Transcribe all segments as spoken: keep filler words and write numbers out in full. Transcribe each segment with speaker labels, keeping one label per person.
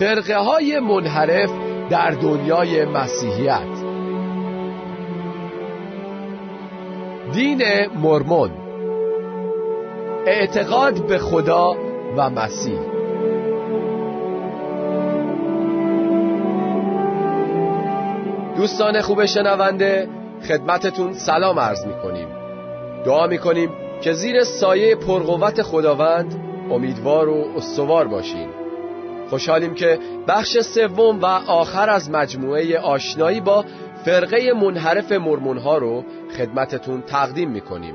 Speaker 1: فرقه های منحرف در دنیای مسیحیت. دین مرمون، اعتقاد به خدا و مسیح. دوستان خوب شنونده، خدمتتون سلام عرض می‌کنیم. دعا می‌کنیم که زیر سایه پرقوت خداوند امیدوار و استوار باشین. خوشحالیم که بخش سوم و آخر از مجموعه آشنایی با فرقه منحرف مرمون‌ها رو خدمتتون تقدیم می‌کنیم.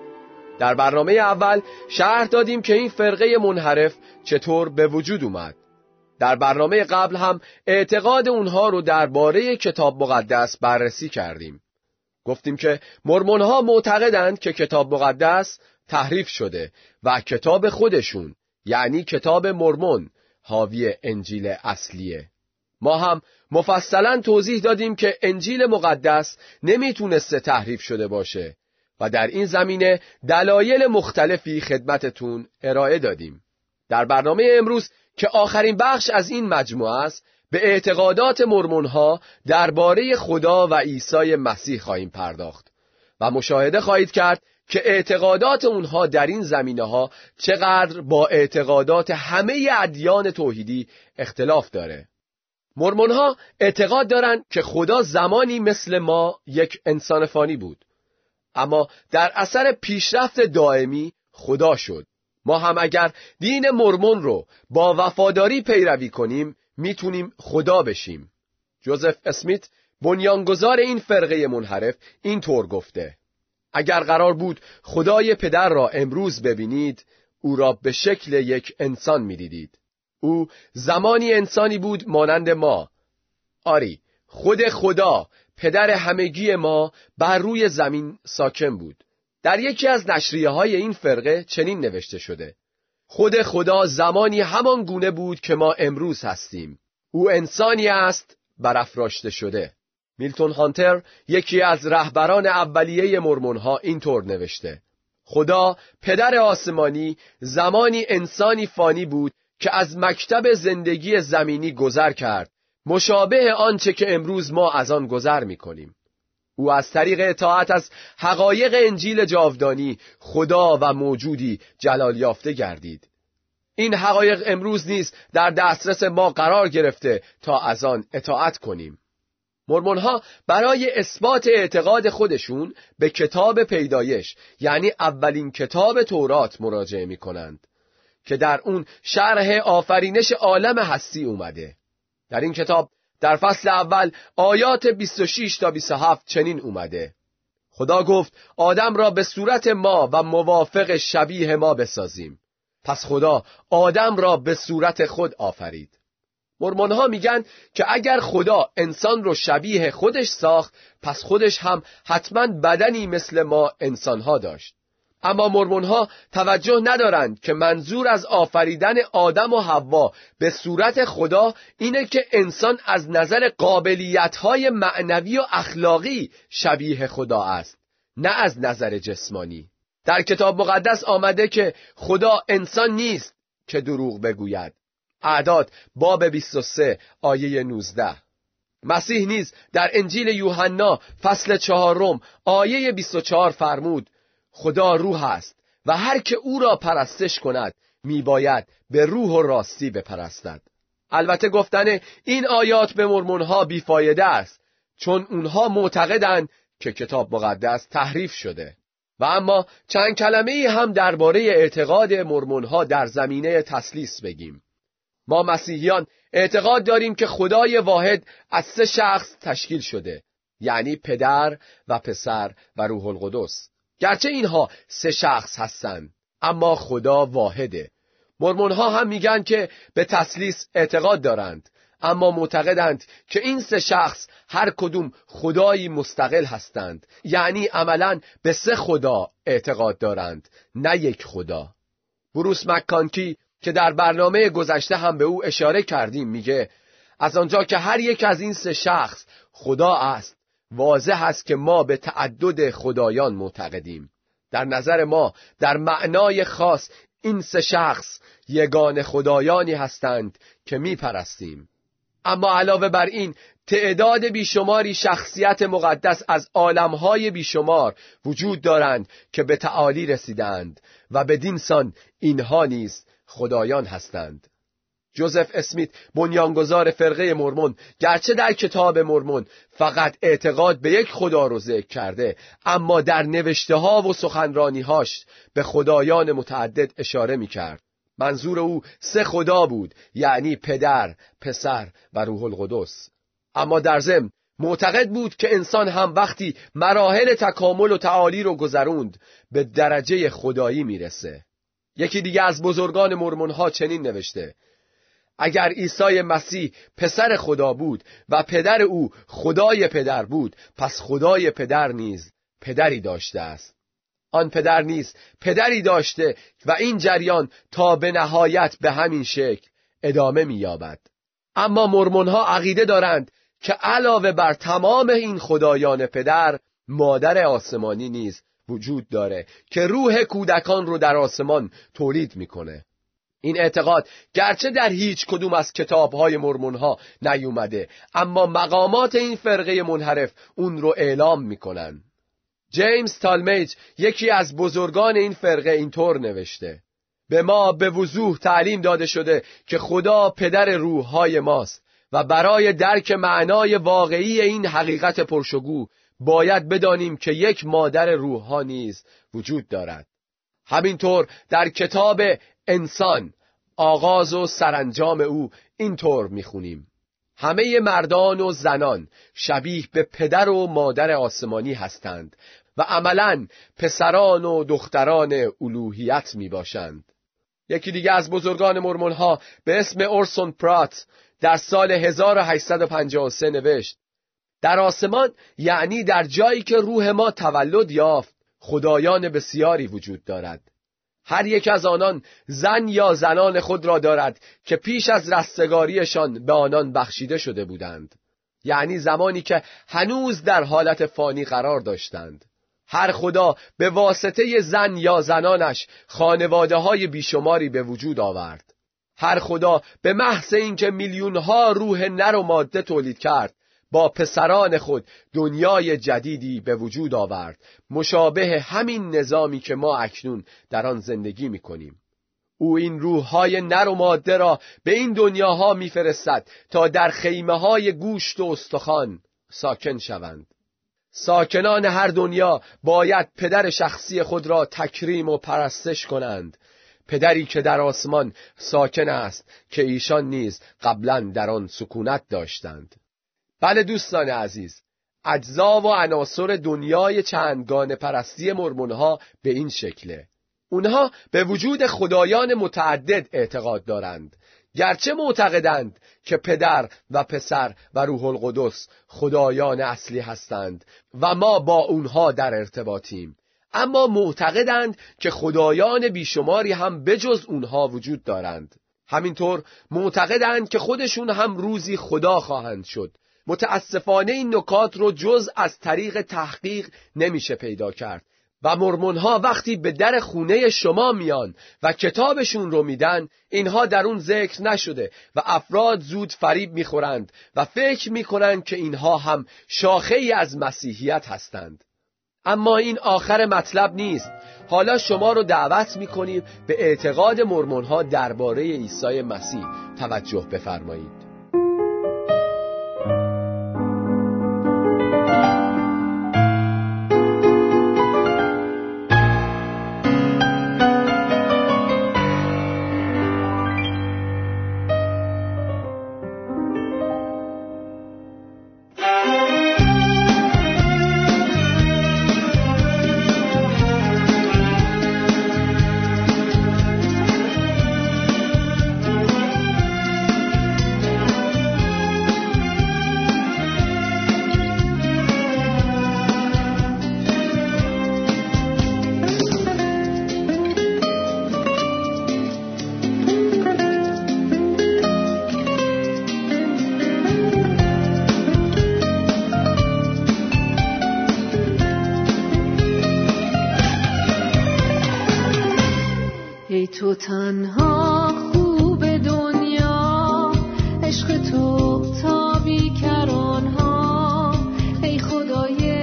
Speaker 1: در برنامه اول شرح دادیم که این فرقه منحرف چطور به وجود اومد. در برنامه قبل هم اعتقاد اونها رو درباره کتاب مقدس بررسی کردیم. گفتیم که مرمون‌ها معتقدند که کتاب مقدس تحریف شده و کتاب خودشون یعنی کتاب مرمون حاوی انجیل اصلیه. ما هم مفصلاً توضیح دادیم که انجیل مقدس نمیتونسته تحریف شده باشه و در این زمینه دلایل مختلفی خدمتتون ارائه دادیم. در برنامه امروز که آخرین بخش از این مجموعه است، به اعتقادات مرمون‌ها درباره خدا و عیسی مسیح خواهیم پرداخت و مشاهده خواهید کرد که اعتقادات اونها در این زمینه‌ها چقدر با اعتقادات همه ادیان توحیدی اختلاف داره. مرمون‌ها اعتقاد دارند که خدا زمانی مثل ما یک انسان فانی بود، اما در اثر پیشرفت دائمی خدا شد. ما هم اگر دین مرمون رو با وفاداری پیروی کنیم میتونیم خدا بشیم. جوزف اسمیت بنیانگذار این فرقه منحرف اینطور گفته: اگر قرار بود خدای پدر را امروز ببینید، او را به شکل یک انسان می‌دیدید. او زمانی انسانی بود مانند ما. آری، خود خدا، پدر همگی ما، بر روی زمین ساکن بود. در یکی از نشریه‌های این فرقه چنین نوشته شده: خود خدا زمانی همان گونه بود که ما امروز هستیم. او انسانی است برافراشته شده. میلتون هانتر، یکی از رهبران اولیه مرمون‌ها، اینطور نوشته: خدا پدر آسمانی زمانی انسانی فانی بود که از مکتب زندگی زمینی گذر کرد، مشابه آنچه که امروز ما از آن گذر می‌کنیم. او از طریق اطاعت از حقایق انجیل جاودانی خدا و موجودی جلال یافته گردید. این حقایق امروز نیز در دسترس ما قرار گرفته تا از آن اطاعت کنیم. مرمون‌ها برای اثبات اعتقاد خودشون به کتاب پیدایش یعنی اولین کتاب تورات مراجعه می‌کنند که در اون شرح آفرینش عالم هستی اومده. در این کتاب در فصل اول آیات بیست و شش تا بیست و هفت چنین اومده: خدا گفت آدم را به صورت ما و موافق شبیه ما بسازیم. پس خدا آدم را به صورت خود آفرید. مرمون‌ها میگن که اگر خدا انسان رو شبیه خودش ساخت، پس خودش هم حتما بدنی مثل ما انسان‌ها داشت. اما مرمون‌ها توجه ندارند که منظور از آفریدن آدم و حوا به صورت خدا اینه که انسان از نظر قابلیت‌های معنوی و اخلاقی شبیه خدا است، نه از نظر جسمانی. در کتاب مقدس آمده که خدا انسان نیست که دروغ بگوید. اعداد باب بیست و سه آیه نوزده. مسیح نیز در انجیل یوحنا فصل چهارم آیه بیست و چهار فرمود: خدا روح است و هر که او را پرستش کند میباید به روح و راستی بپرستد. البته گفتن این آیات به مرمون‌ها بیفایده است، چون اونها معتقدند که کتاب مقدس تحریف شده. و اما چند کلمه‌ای هم درباره اعتقاد مرمون‌ها در زمینه تثلیث بگیم. ما مسیحیان اعتقاد داریم که خدای واحد از سه شخص تشکیل شده، یعنی پدر و پسر و روح القدس. گرچه اینها سه شخص هستند، اما خدا واحده. مرمون‌ها هم میگن که به تثلیث اعتقاد دارند، اما معتقدند که این سه شخص هر کدوم خدایی مستقل هستند، یعنی عملاً به سه خدا اعتقاد دارند، نه یک خدا. بروس مک‌کانکی که در برنامه گذشته هم به او اشاره کردیم میگه از آنجا که هر یک از این سه شخص خدا است، واضح است که ما به تعدد خدایان معتقدیم. در نظر ما در معنای خاص این سه شخص یگانه خدایانی هستند که می پرستیم. اما علاوه بر این تعداد بیشماری شخصیت مقدس از عالمهای بیشمار وجود دارند که به تعالی رسیدند و بدین سان اینها نیز خدایان هستند. جوزف اسمیت بنیانگذار فرقه مرمون گرچه در کتاب مرمون فقط اعتقاد به یک خدا رو ذکر کرده، اما در نوشته ها و سخنرانی هاش به خدایان متعدد اشاره می کرد. منظور او سه خدا بود، یعنی پدر، پسر و روح القدس. اما در ضمن معتقد بود که انسان هم وقتی مراحل تکامل و تعالی رو گذروند به درجه خدایی میرسه. یکی دیگه از بزرگان مرمون ها چنین نوشته: اگر عیسی مسیح پسر خدا بود و پدر او خدای پدر بود، پس خدای پدر نیز پدری داشته است. آن پدر نیز پدری داشته و این جریان تا به نهایت به همین شکل ادامه می‌یابد. اما مرمون‌ها عقیده دارند که علاوه بر تمام این خدایان پدر، مادر آسمانی نیز وجود داره که روح کودکان رو در آسمان تولید میکنه. این اعتقاد گرچه در هیچ کدوم از کتاب‌های مرمون‌ها نیومده، اما مقامات این فرقه منحرف اون رو اعلام میکنن. جیمز تالمیج، یکی از بزرگان این فرقه، اینطور نوشته: به ما به وضوح تعلیم داده شده که خدا پدر روح‌های ماست و برای درک معنای واقعی این حقیقت پرشگو باید بدانیم که یک مادر روح‌ها نیز وجود دارد. همینطور در کتاب انسان، آغاز و سرانجام او اینطور میخونیم: همه مردان و زنان شبیه به پدر و مادر آسمانی هستند و عملاً پسران و دختران الوهیت می باشند. یکی دیگه از بزرگان مرمون ها به اسم اورسون پرات در سال هزار و هشتصد و پنجاه و سه نوشت: در آسمان، یعنی در جایی که روح ما تولد یافت، خدایان بسیاری وجود دارد. هر یک از آنان زن یا زنان خود را دارد که پیش از رستگاریشان به آنان بخشیده شده بودند، یعنی زمانی که هنوز در حالت فانی قرار داشتند. هر خدا به واسطه زن یا زنانش خانواده های بیشماری به وجود آورد. هر خدا به محض اینکه میلیون ها روح نر و ماده تولید کرد، با پسران خود دنیای جدیدی به وجود آورد، مشابه همین نظامی که ما اکنون در آن زندگی می‌کنیم. او این روح‌های نر و ماده را به این دنیاها می‌فرستد تا در خیمه‌های گوشت و استخوان ساکن شوند. ساکنان هر دنیا باید پدر شخصی خود را تکریم و پرستش کنند، پدری که در آسمان ساکن است که ایشان نیز قبلا در آن سکونت داشتند. بله دوستان عزیز، اجزا و عناصر دنیای چندگانه پرستی مرمونها به این شکله. اونها به وجود خدایان متعدد اعتقاد دارند، گرچه معتقدند که پدر و پسر و روح القدس خدایان اصلی هستند و ما با اونها در ارتباطیم، اما معتقدند که خدایان بیشماری هم بجز اونها وجود دارند. همینطور معتقدند که خودشون هم روزی خدا خواهند شد. متاسفانه این نکات رو جز از طریق تحقیق نمیشه پیدا کرد و مرمونها وقتی به در خونه شما میان و کتابشون رو میدن، اینها در اون ذکر نشده و افراد زود فریب میخورند و فکر میکنند که اینها هم شاخه ای از مسیحیت هستند. اما این آخر مطلب نیست. حالا شما رو دعوت میکنیم به اعتقاد مرمونها درباره عیسی مسیح توجه بفرمایید.
Speaker 2: تو تنها خوب دنیا، عشق تو تا بیکرانها، ای خدای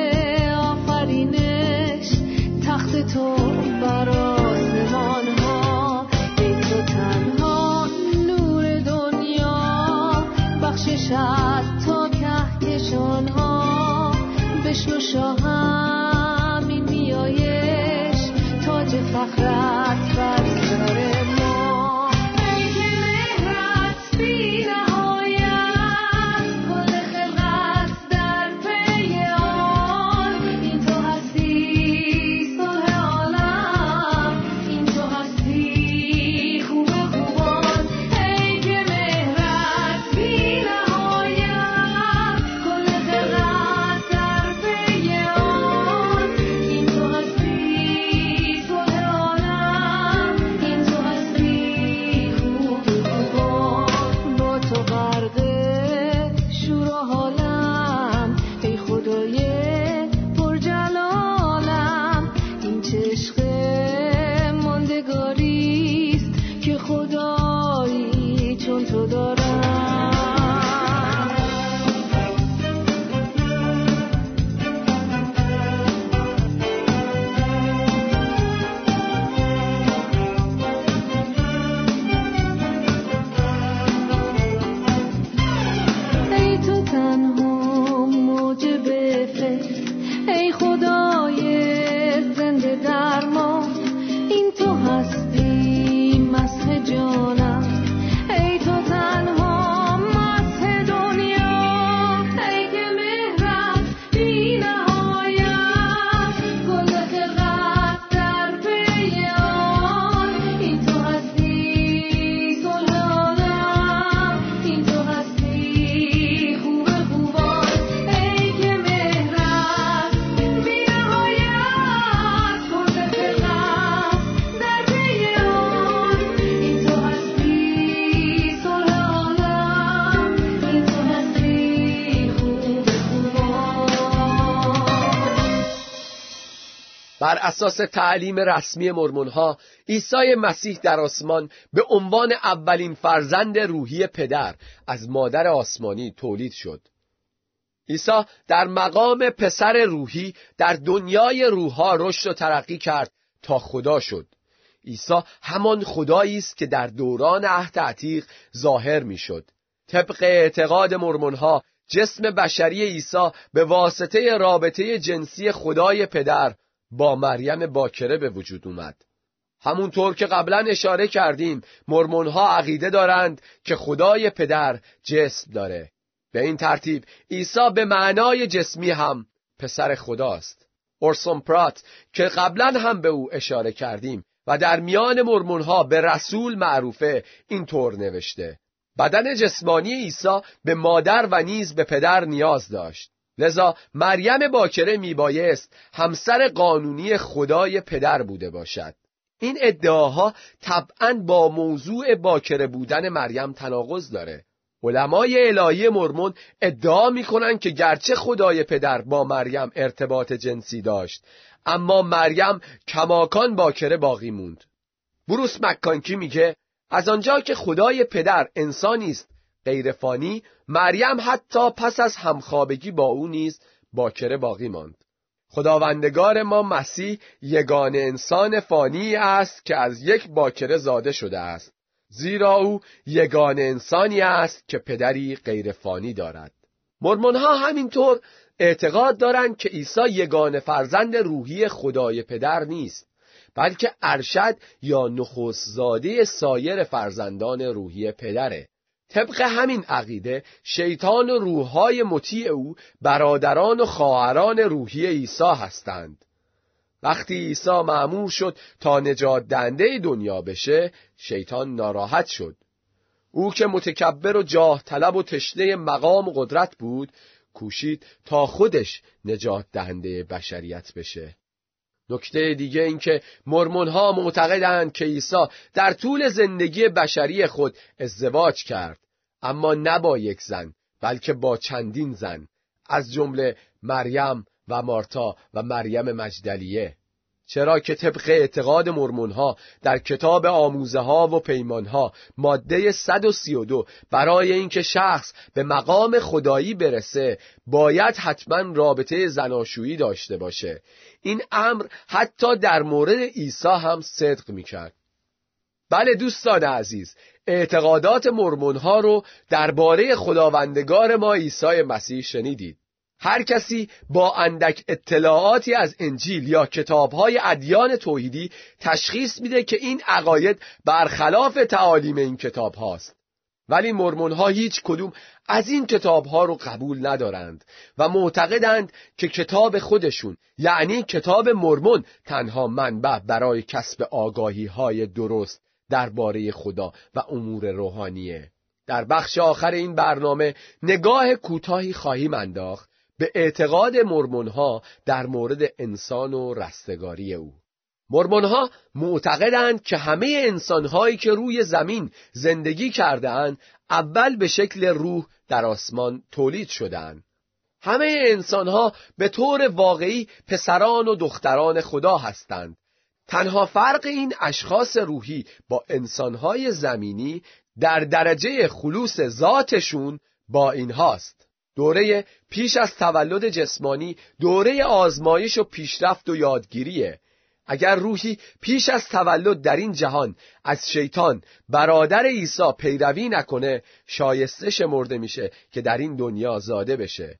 Speaker 2: آفرینش، تخت تو بر آسمان ها. ای تو تنها نور دنیا، بخششت تا کهکشان ها، بشنو شاهم این نیایش، تاج فخرت بر سر ما. ای که مهرت بی نهایت، کل خلقت در پی آن، این تو هستی صلح عالم، این تو هستی خوب خوبان. ای که مهرت بی نهایت، کل خلقت در پی آن، این تو هستی صلح عالم، این تو هستی خوب خوبان. با تو غرق شور و حالم، ای خدای پرجلالم، این چه عشق ماندگاریست که خدایی چون تو دارم. ای تو تنها موجب فکر، ای خدای زنده در ما، این تو هستی مسح جانم، ای تو تنها مسح دنیا. ای که مهرت بی نهایت، کل خلقت در پی آن، این تو هستی صلح عالم، این تو هستی خوب خوبان. ای که مهرت بی نهایت، کل خلقت در پی آن، این تو هستی صلح عالم، این تو هستی خوب خوبان.
Speaker 1: بر اساس تعلیم رسمی مرمونها، عیسی مسیح در آسمان به عنوان اولین فرزند روحی پدر از مادر آسمانی تولید شد. عیسی در مقام پسر روحی در دنیای روح‌ها رشد و ترقی کرد تا خدا شد. عیسی همان خدایی است که در دوران عهد عتیق ظاهر می‌شد. طبق اعتقاد مرمونها، جسم بشری عیسی به واسطه رابطه جنسی خدای پدر با مریم باکره به وجود اومد. همونطور که قبلا اشاره کردیم، مرمونها عقیده دارند که خدای پدر جسم داره. به این ترتیب عیسی به معنای جسمی هم پسر خداست. اورسون پرات که قبلا هم به او اشاره کردیم و در میان مرمونها به رسول معروفه، اینطور نوشته: بدن جسمانی عیسی به مادر و نیز به پدر نیاز داشت، لذا مریم باکره میبایست همسر قانونی خدای پدر بوده باشد. این ادعاها طبعاً با موضوع باکره بودن مریم تناقض داره. علمای الهی مرمون ادعا میکنن که گرچه خدای پدر با مریم ارتباط جنسی داشت، اما مریم کماکان باکره باقی موند. بروس مکانکی میگه از آنجا که خدای پدر انسانی است غیر فانی، مریم حتی پس از همخوابگی با او نیز باکره باقی ماند. خداوندگار ما مسیح یگانه انسان فانی است که از یک باکره زاده شده است، زیرا او یگانه انسانی است که پدری غیر فانی دارد. مرمونها همینطور اعتقاد دارند که عیسی یگانه فرزند روحی خدای پدر نیست، بلکه ارشد یا نخست زاده سایر فرزندان روحی پدره. طبق همین عقیده، شیطان و روح‌های مطیع او برادران و خواهران روحی عیسی هستند. وقتی عیسی مأمور شد تا نجات دهنده دنیا بشه، شیطان ناراحت شد. او که متکبر و جاه طلب و تشنه مقام و قدرت بود، کوشید تا خودش نجات دهنده بشریت بشه. نکته دیگه این که مرمونها معتقدند که عیسی در طول زندگی بشری خود ازدواج کرد، اما نه با یک زن بلکه با چندین زن، از جمله مریم و مارتا و مریم مجدلیه. چرا که طبق اعتقاد مرمونها در کتاب آموزه ها و پیمان ها ماده صد و سی و دو برای اینکه شخص به مقام خدایی برسه باید حتما رابطه زناشویی داشته باشه. این امر حتی در مورد عیسی هم صدق میکرد. بله دوستان عزیز، اعتقادات مرمونها رو درباره خداوندگار ما عیسی مسیح شنیدید. هر کسی با اندک اطلاعاتی از انجیل یا کتاب‌های ادیان توحیدی تشخیص میده که این عقاید برخلاف تعالیم این کتاب هاست. ولی مرمونها هیچ کدوم از این کتاب‌ها رو قبول ندارند و معتقدند که کتاب خودشون یعنی کتاب مرمون تنها منبع برای کسب آگاهی‌های درست درباره خدا و امور روحانیه. در بخش آخر این برنامه نگاه کوتاهی خواهیم انداخت به اعتقاد مرمونها در مورد انسان و رستگاری او. مرمونها معتقدند که همه انسانهایی که روی زمین زندگی کرده‌اند اول به شکل روح در آسمان تولید شدند. همه انسانها به طور واقعی پسران و دختران خدا هستند. تنها فرق این اشخاص روحی با انسانهای زمینی در درجه خلوص ذاتشون با اینهاست. دوره پیش از تولد جسمانی دوره آزمایش و پیشرفت و یادگیریه. اگر روحی پیش از تولد در این جهان از شیطان برادر عیسی پیروی نکنه شایسته شمرده میشه که در این دنیا زاده بشه.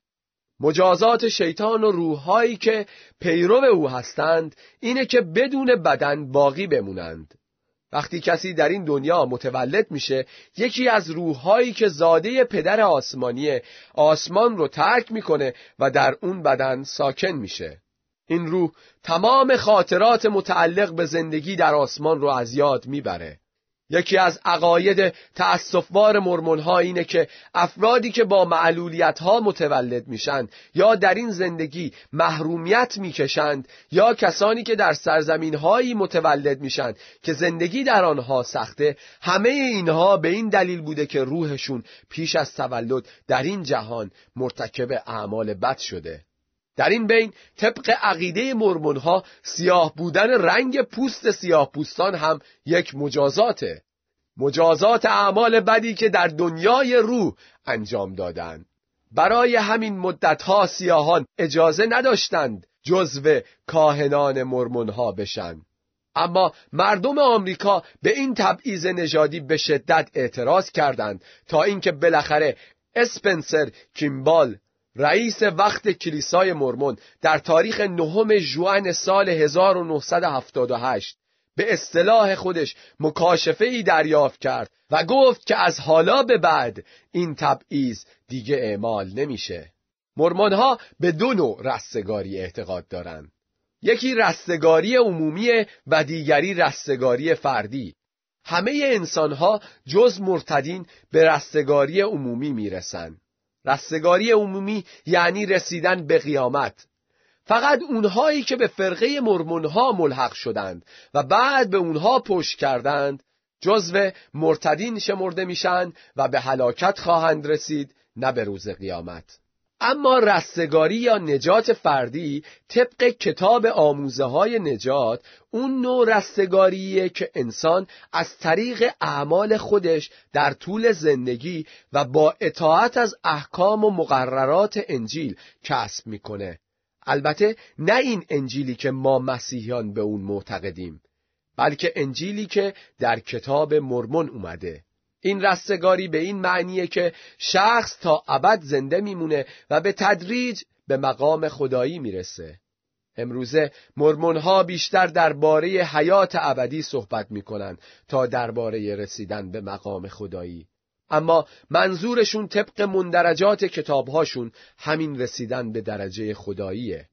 Speaker 1: مجازات شیطان و روحهایی که پیرو او هستند اینه که بدون بدن باقی بمونند. وقتی کسی در این دنیا متولد میشه یکی از روحهایی که زاده پدر آسمانیه آسمان رو ترک میکنه و در اون بدن ساکن میشه. این روح تمام خاطرات متعلق به زندگی در آسمان رو از یاد میبره. یکی از عقاید تأسف‌بار مرمونها اینه که افرادی که با معلولیت‌ها متولد میشن یا در این زندگی محرومیت میکشند یا کسانی که در سرزمین‌هایی متولد میشن که زندگی در آنها سخته، همه اینها به این دلیل بوده که روحشون پیش از تولد در این جهان مرتکب اعمال بد شده. در این بین طبق عقیده مرمونها سیاه بودن رنگ پوست سیاه پوستان هم یک مجازاته. مجازات اعمال بدی که در دنیای روح انجام دادند. برای همین مدتها سیاهان اجازه نداشتند جزو کاهنان مرمونها بشن. اما مردم آمریکا به این تبعیض نژادی به شدت اعتراض کردند تا اینکه بالاخره اسپنسر کیمبال رئیس وقت کلیسای مرمون در تاریخ نهم ژوئن سال هزار و نهصد و هفتاد و هشت به اصطلاح خودش مکاشفه‌ای دریافت کرد و گفت که از حالا به بعد این تبعیض دیگه اعمال نمیشه. مرمونها به دو نوع رستگاری اعتقاد دارند. یکی رستگاری عمومی و دیگری رستگاری فردی. همه انسانها جز مرتدین به رستگاری عمومی میرسند. رستگاری عمومی یعنی رسیدن به قیامت. فقط اونهایی که به فرقه مرمونها ملحق شدند و بعد به اونها پشت کردند جزو مرتدین شمرده میشن و به هلاکت خواهند رسید، نه به روز قیامت. اما رستگاری یا نجات فردی طبق کتاب آموزه های نجات اون نوع رستگاریه که انسان از طریق اعمال خودش در طول زندگی و با اطاعت از احکام و مقررات انجیل کسب میکنه. البته نه این انجیلی که ما مسیحیان به اون معتقدیم، بلکه انجیلی که در کتاب مرمون اومده. این رستگاری به این معنیه که شخص تا ابد زنده میمونه و به تدریج به مقام خدایی میرسه. امروزه مرمونها بیشتر درباره حیات ابدی صحبت میکنن تا درباره رسیدن به مقام خدایی. اما منظورشون طبق مندرجات کتابهاشون همین رسیدن به درجه خداییه.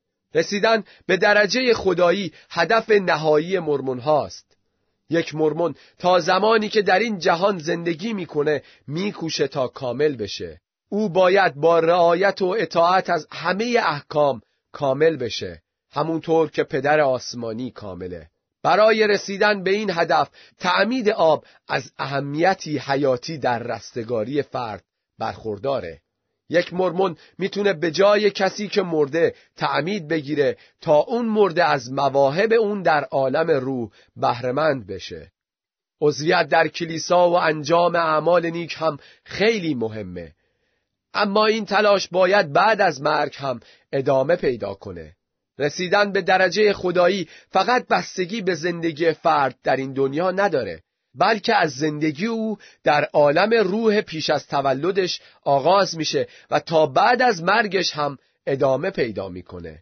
Speaker 1: رسیدن به درجه خدایی هدف نهایی مرمونهاست. یک مرمون تا زمانی که در این جهان زندگی میکنه میکوشه تا کامل بشه. او باید با رعایت و اطاعت از همه احکام کامل بشه، همونطور که پدر آسمانی کامله. برای رسیدن به این هدف تعمید آب از اهمیتی حیاتی در رستگاری فرد برخورداره. یک مرمون میتونه به جای کسی که مرده تعمید بگیره تا اون مرده از مواهب اون در عالم روح بهره‌مند بشه. عضویت در کلیسا و انجام اعمال نیک هم خیلی مهمه، اما این تلاش باید بعد از مرگ هم ادامه پیدا کنه. رسیدن به درجه خدایی فقط بستگی به زندگی فرد در این دنیا نداره، بلکه از زندگی او در عالم روح پیش از تولدش آغاز میشه و تا بعد از مرگش هم ادامه پیدا میکنه.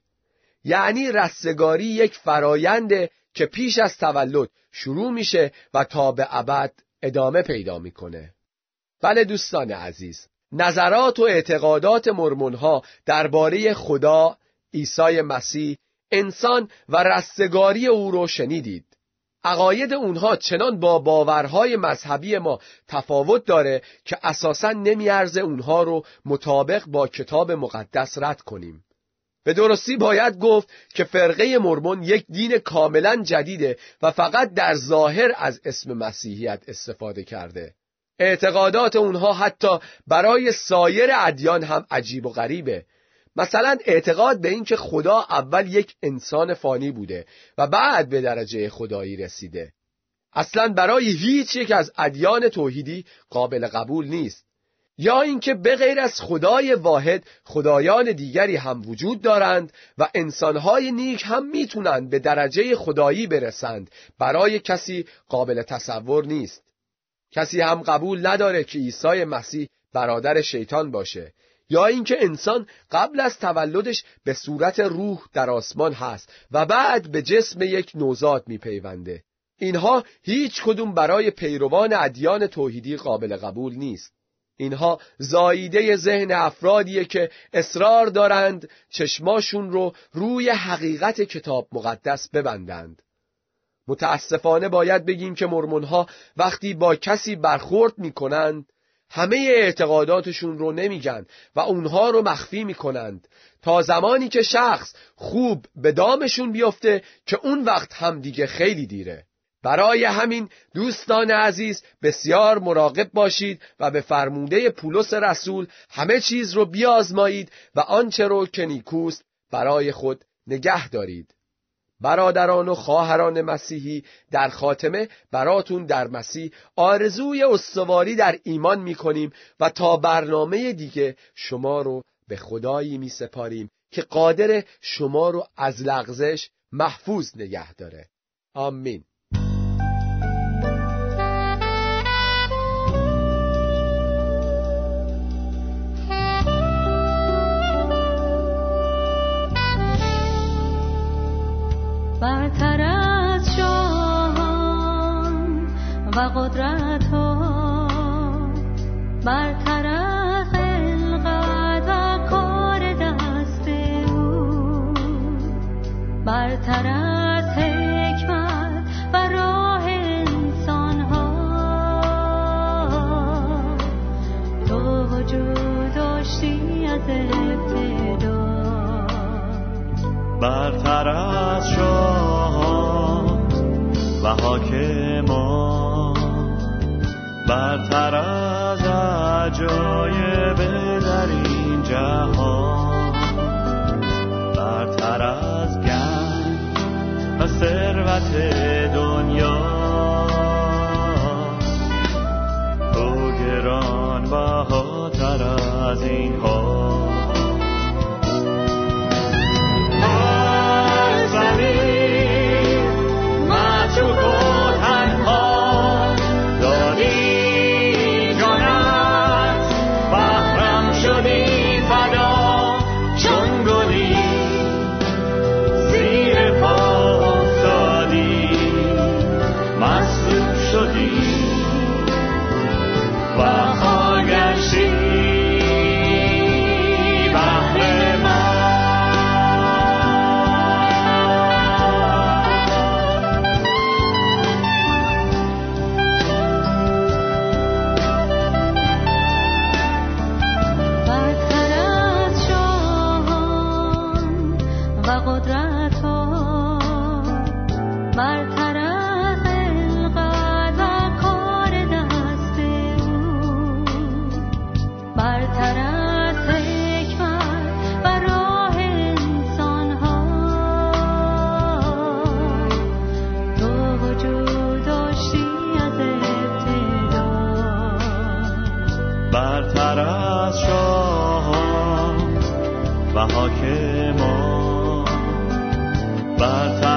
Speaker 1: یعنی رستگاری یک فراینده که پیش از تولد شروع میشه و تا به ابد ادامه پیدا میکنه. بله دوستان عزیز، نظرات و اعتقادات مرمونها درباره خدا، عیسی مسیح، انسان و رستگاری او رو شنیدید. عقاید اونها چنان با باورهای مذهبی ما تفاوت داره که اساساً نمیارزه اونها رو مطابق با کتاب مقدس رد کنیم. به درستی باید گفت که فرقه مرمون یک دین کاملاً جدیده و فقط در ظاهر از اسم مسیحیت استفاده کرده. اعتقادات اونها حتی برای سایر ادیان هم عجیب و غریبه. مثلا اعتقاد به این که خدا اول یک انسان فانی بوده و بعد به درجه خدایی رسیده. اصلا برای هیچ یک از ادیان توحیدی قابل قبول نیست. یا اینکه به غیر از خدای واحد خدایان دیگری هم وجود دارند و انسانهای نیک هم میتونند به درجه خدایی برسند، برای کسی قابل تصور نیست. کسی هم قبول نداره که عیسی مسیح برادر شیطان باشه، یا اینکه انسان قبل از تولدش به صورت روح در آسمان هست و بعد به جسم یک نوزاد میپیونده. اینها هیچ کدوم برای پیروان ادیان توحیدی قابل قبول نیست. اینها زاییده ذهن افرادیه که اصرار دارند چشماشون رو روی حقیقت کتاب مقدس ببندند. متاسفانه باید بگیم که مرمونها وقتی با کسی برخورد میکنند همه اعتقاداتشون رو نمیگن و اونها رو مخفی میکنند تا زمانی که شخص خوب به دامشون بیفته که اون وقت هم دیگه خیلی دیره. برای همین دوستان عزیز بسیار مراقب باشید و به فرموده پولس رسول همه چیز رو بیازمایید و آنچه رو که نیکوست برای خود نگه دارید. برادران و خواهران مسیحی، در خاتمه براتون در مسیح آرزوی استواری در ایمان میکنیم و تا برنامه دیگه شما رو به خدایی میسپاریم که قادر شما رو از لغزش محفوظ نگه داره. آمین.
Speaker 2: برتر از شاهان و قدرت ها، برتر از خلقت و کار دست او، برتر از حکمت و راه انسان ها، تو وجود داشتی از ابتدا.
Speaker 3: برتر از شاهان و حاکمان، برتر از عجایب در این جهان، برتر از گنج و ثروت دنیا، تو گران بهاتر از اینها.
Speaker 4: و خاگشی
Speaker 3: برتر